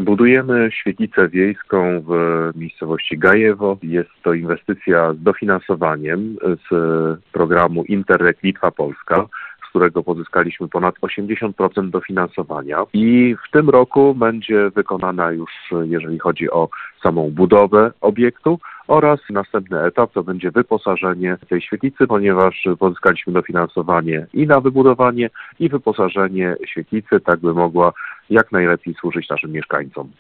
Budujemy świetlicę wiejską w miejscowości Gajewo. Jest to inwestycja z dofinansowaniem z programu Interreg Litwa-Polska, z którego pozyskaliśmy ponad 80% dofinansowania i w tym roku będzie wykonana już, jeżeli chodzi o samą budowę obiektu, oraz następny etap to będzie wyposażenie tej świetlicy, ponieważ pozyskaliśmy dofinansowanie i na wybudowanie, i wyposażenie świetlicy, tak by mogła jak najlepiej służyć naszym mieszkańcom.